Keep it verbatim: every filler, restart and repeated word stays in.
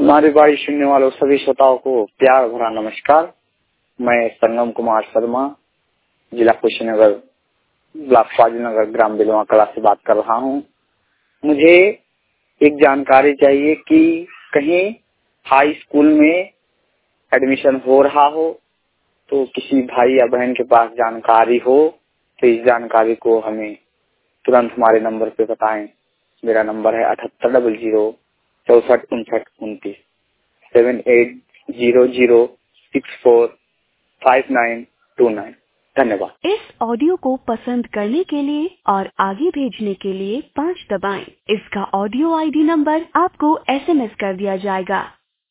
हमारी बारी सुनने वालों सभी श्रोताओं को प्यार भरा नमस्कार। मैं संगम कुमार शर्मा, जिला कुशीनगर, ब्लॉक फाजिलनगर, ग्राम बिलवा कला से बात कर रहा हूँ। मुझे एक जानकारी चाहिए कि कहीं हाई स्कूल में एडमिशन हो रहा हो तो किसी भाई या बहन के पास जानकारी हो तो इस जानकारी को हमें तुरंत हमारे नंबर पे बताएं। मेरा नंबर है अठहत्तर डबल जीरो चौसठ उनसठ उनतीस seven eight zero zero six four five nine two nine. धन्यवाद। इस ऑडियो को पसंद करने के लिए और आगे भेजने के लिए पाँच दबाएं। इसका ऑडियो आईडी नंबर आपको एसएमएस कर दिया जाएगा।